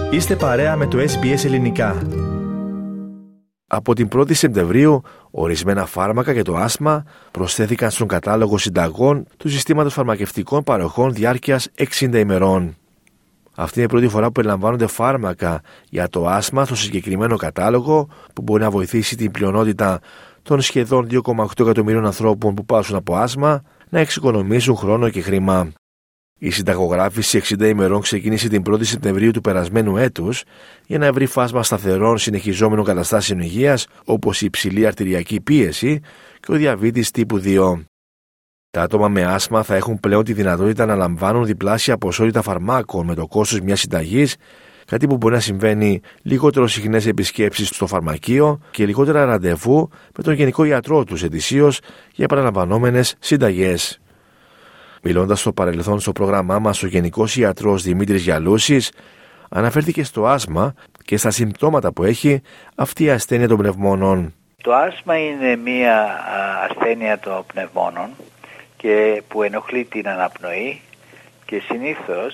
Είστε παρέα με το SBS Ελληνικά. Από την 1η Σεπτεμβρίου, ορισμένα φάρμακα για το άσθμα προσθέθηκαν στον κατάλογο συνταγών του Συστήματος Φαρμακευτικών Παροχών διάρκειας 60 ημερών. Αυτή είναι η πρώτη φορά που περιλαμβάνονται φάρμακα για το άσθμα στο συγκεκριμένο κατάλογο, που μπορεί να βοηθήσει την πλειονότητα των σχεδόν 2,8 εκατομμυρίων ανθρώπων που πάσχουν από άσθμα να εξοικονομήσουν χρόνο και χρήμα. Η συνταγογράφηση 60 ημερών ξεκίνησε την 1η Σεπτεμβρίου του περασμένου έτους για να ευρύ φάσμα σταθερών συνεχιζόμενων καταστάσεων υγείας, όπως η υψηλή αρτηριακή πίεση και ο διαβήτης τύπου 2. Τα άτομα με άσθμα θα έχουν πλέον τη δυνατότητα να λαμβάνουν διπλάσια ποσότητα φαρμάκων με το κόστος μιας συνταγής, κάτι που μπορεί να συμβαίνει λιγότερο συχνές επισκέψεις στο φαρμακείο και λιγότερα ραντεβού με τον γενικό ιατρό τους ετησίως για επαναλαμβανόμενες συνταγές. Μιλώντας στο παρελθόν στο πρόγραμμά μας, ο Γενικός Ιατρός Δημήτρης Γιαλούσης αναφέρθηκε στο άσθμα και στα συμπτώματα που έχει αυτή η ασθένεια των πνευμόνων. Το άσθμα είναι μία ασθένεια των πνευμόνων και που ενοχλεί την αναπνοή και συνήθως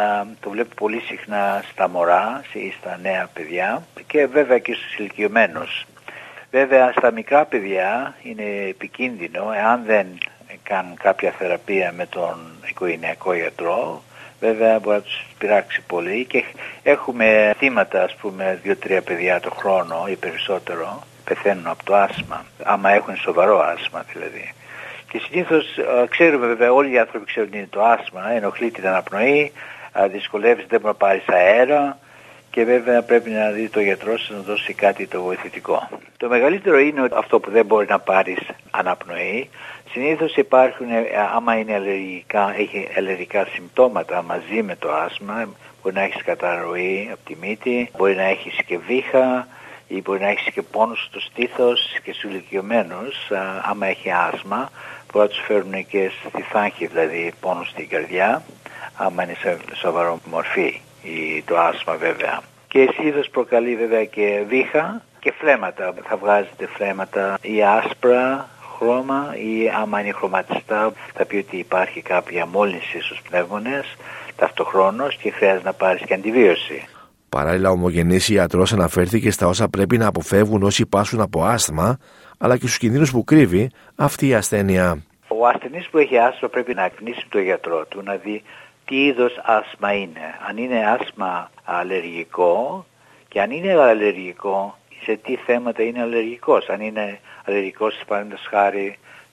το βλέπω πολύ συχνά στα μωρά ή στα νέα παιδιά και βέβαια και στους ηλικιωμένους. Βέβαια στα μικρά παιδιά είναι επικίνδυνο εάν δεν κάνουν κάποια θεραπεία με τον οικογενειακό ιατρό. Βέβαια μπορεί να τους πειράξει πολύ και έχουμε θύματα, ας πούμε 2-3 παιδιά το χρόνο ή περισσότερο πεθαίνουν από το άσθμα, άμα έχουν σοβαρό άσθμα δηλαδή. Και συνήθως ξέρουμε, βέβαια όλοι οι άνθρωποι ξέρουν ότι είναι το άσθμα, ενοχλεί την αναπνοή, δυσκολεύεται, δεν μπορεί να πάρεις αέρα και βέβαια πρέπει να δει το γιατρό σας να δώσει κάτι το βοηθητικό. Το μεγαλύτερο είναι αυτό που δεν μπορεί να πάρεις αναπνοή. Συνήθως υπάρχουν, άμα είναι έχει αλλεργικά συμπτώματα μαζί με το άσθμα, μπορεί να έχεις καταρροή από τη μύτη, μπορεί να έχεις και βήχα ή μπορεί να έχεις και πόνους στο στήθος και στους ηλικιωμένους, άμα έχει άσθμα, μπορεί να τους φέρουν και στη θάχη, δηλαδή πόνους στην καρδιά, άμα είναι σε σοβαρό μορφή το άσθμα βέβαια. Και συνήθως προκαλεί βέβαια και βήχα και φλέμματα, θα βγάζετε φλέμματα ή άσπρα χρώμα ή άμα είναι χρωματιστά θα πει ότι υπάρχει κάποια μόλυνση στους πνεύμονες ταυτοχρόνως και χρειάζεται να πάρεις και αντιβίωση. Παράλληλα, ο ομογενής ιατρός αναφέρθηκε στα όσα πρέπει να αποφεύγουν όσοι πάσχουν από άσθμα, αλλά και στους κινδύνους που κρύβει αυτή η ασθένεια. Ο ασθενής που έχει άσθμα πρέπει να κνήσει τον γιατρό του, να δει τι είδος άσθμα είναι. Αν είναι άσθμα αλλεργικό και αν είναι αλλεργικό, σε τι θέματα είναι αλλεργικός. Αν είναι αλλεργικός, παραδείγματος χάρη,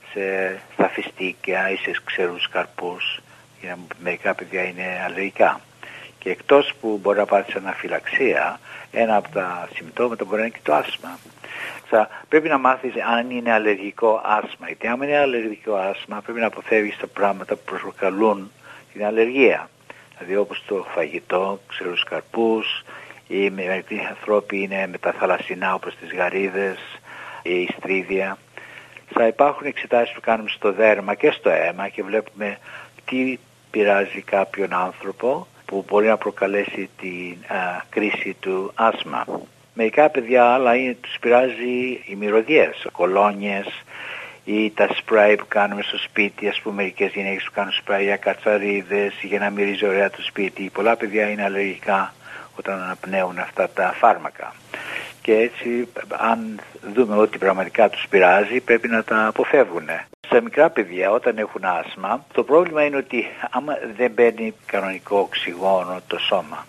στα φιστίκια ή σε ξερούς καρπούς, μερικά παιδιά είναι αλλεργικά. Και εκτός που μπορεί να πάρει αναφυλαξία, ένα από τα συμπτώματα μπορεί να είναι και το άσθμα. Πρέπει να μάθεις αν είναι αλλεργικό άσθμα. Γιατί αν είναι αλλεργικό άσθμα πρέπει να αποφεύγεις τα πράγματα που προκαλούν την αλλεργία. Δηλαδή όπως το φαγητό, ξερούς καρπούς, ή μερικοί ανθρώποι είναι με τα θαλασσινά όπως τις γαρίδες ή η στρίδια. Θα υπάρχουν εξετάσεις που κάνουμε στο δέρμα και στο αίμα και βλέπουμε τι πειράζει κάποιον άνθρωπο που μπορεί να προκαλέσει την κρίση του άσθμα. Μερικά παιδιά άλλα τους πειράζει οι μυρωδιές, κολόνιες ή τα σπράι που κάνουμε στο σπίτι, ας πούμε μερικές γυναίκες που κάνουν σπράι για κατσαρίδες για να μυρίζει ωραία το σπίτι. Πολλά παιδιά είναι αλλεργικά όταν αναπνέουν αυτά τα φάρμακα. Και έτσι αν δούμε ότι πραγματικά τους πειράζει πρέπει να τα αποφεύγουν. Στα μικρά παιδιά όταν έχουν άσθμα το πρόβλημα είναι ότι άμα δεν μπαίνει κανονικό οξυγόνο το σώμα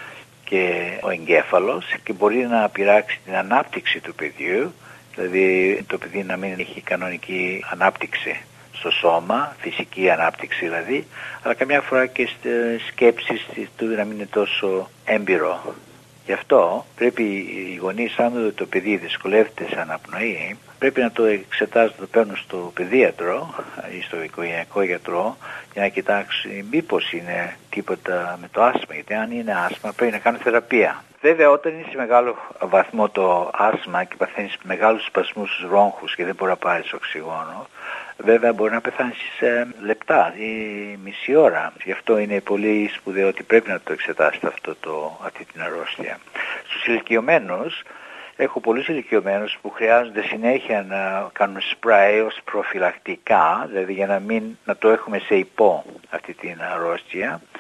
και ο εγκέφαλος και μπορεί να πειράξει την ανάπτυξη του παιδιού, δηλαδή το παιδί να μην έχει κανονική ανάπτυξη στο σώμα, φυσική ανάπτυξη δηλαδή, αλλά καμιά φορά και στις σκέψεις του να μην είναι τόσο έμπειρο. Γι' αυτό πρέπει οι γονείς, αν το παιδί δυσκολεύεται σε αναπνοή, πρέπει να το εξετάζουν, το παίρνουν στο παιδίατρο ή στο οικογενειακό γιατρό για να κοιτάξει μήπως είναι τίποτα με το άσθμα. Γιατί αν είναι άσθμα πρέπει να κάνουν θεραπεία. Βέβαια όταν είναι σε μεγάλο βαθμό το άσθμα και παθαίνεις μεγάλους σπασμούς στους βρόγχους και δεν μπορεί να πάρεις οξυγόνο, βέβαια μπορεί να πεθάνεις σε λεπτά ή μισή ώρα. Γι' αυτό είναι πολύ σπουδαίο ότι πρέπει να το εξετάσετε αυτή την αρρώστια. Στους ηλικιωμένους, έχω πολλούς ηλικιωμένους που χρειάζονται συνέχεια να κάνουν σπράι ως προφυλακτικά, δηλαδή για να το έχουμε σε υπό αυτή την αρρώστια.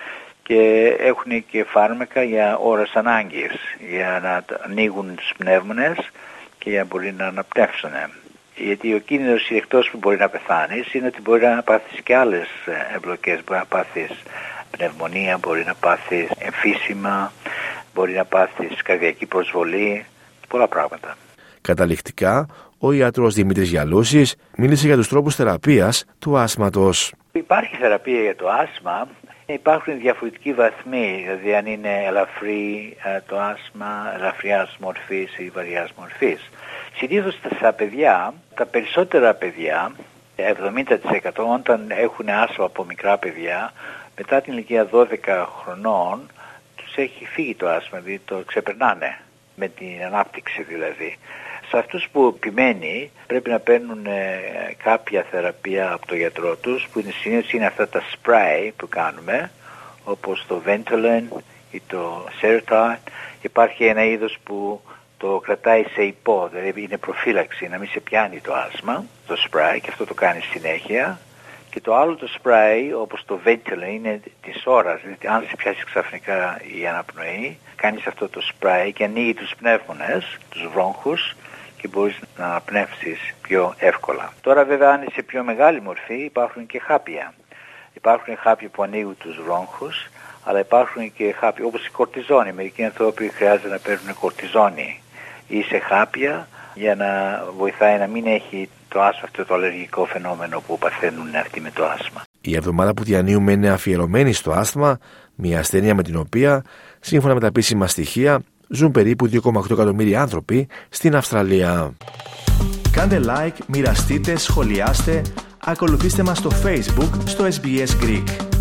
και έχουν και φάρμακα για ώρες ανάγκης, για να ανοίγουν τους πνεύμονες και για να μπορεί να αναπνεύσουν. Γιατί ο κίνδυνος εκτός που μπορεί να πεθάνεις είναι ότι μπορεί να πάθεις και άλλες εμπλοκές. Μπορεί να πάθεις πνευμονία, μπορεί να πάθεις εμφύσιμα, μπορεί να πάθεις καρδιακή προσβολή, πολλά πράγματα. Καταληκτικά, ο ιατρός Δημήτρης Γιαλούσης μίλησε για τους τρόπους θεραπείας του άσματος. Υπάρχει θεραπεία για το άσμα. Υπάρχουν διαφορετικοί βαθμοί, δηλαδή αν είναι ελαφρύ το άσμα, ελαφριάς μορφής ή βαριάς μορφής. Συνήθως στα παιδιά, τα περισσότερα παιδιά, 70% όταν έχουν άσμα από μικρά παιδιά, μετά την ηλικία 12 χρονών τους έχει φύγει το άσμα, δηλαδή το ξεπερνάνε με την ανάπτυξη δηλαδή. Σε αυτούς που επιμένει πρέπει να παίρνουν κάποια θεραπεία από το γιατρό τους, που συνήθως είναι αυτά τα spray που κάνουμε, όπως το Ventolin ή το Serotype. Υπάρχει ένα είδος που το κρατάει σε υπό, δηλαδή είναι προφύλαξη, να μην σε πιάνει το άσμα, το spray, και αυτό το κάνει συνέχεια. Και το άλλο το spray, όπως το Ventolin, είναι της ώρας, δηλαδή αν σε πιάσει ξαφνικά η αναπνοή, κάνεις αυτό το spray και ανοίγει τους πνεύμονες, τους βρόγχους, και μπορείς να αναπνεύσεις πιο εύκολα. Τώρα βέβαια αν είναι σε πιο μεγάλη μορφή υπάρχουν και χάπια. Υπάρχουν χάπια που ανοίγουν τους βρόγχους, αλλά υπάρχουν και χάπια όπως η κορτιζόνη. Μερικοί άνθρωποι χρειάζεται να παίρνουν κορτιζόνη ή σε χάπια για να βοηθάει να μην έχει το άσμα, αυτό το αλλεργικό φαινόμενο που παθαίνουν αυτοί με το άσμα. Η εβδομάδα που διανύουμε είναι αφιερωμένη στο άσθμα, μια ασθένεια με την οποία, σύμφωνα με τα επίσημα στοιχεία, ζουν περίπου 2,8 εκατομμύρια άνθρωποι στην Αυστραλία. Κάντε like, μοιραστείτε, σχολιάστε, ακολουθήστε μας στο Facebook στο SBS Greek.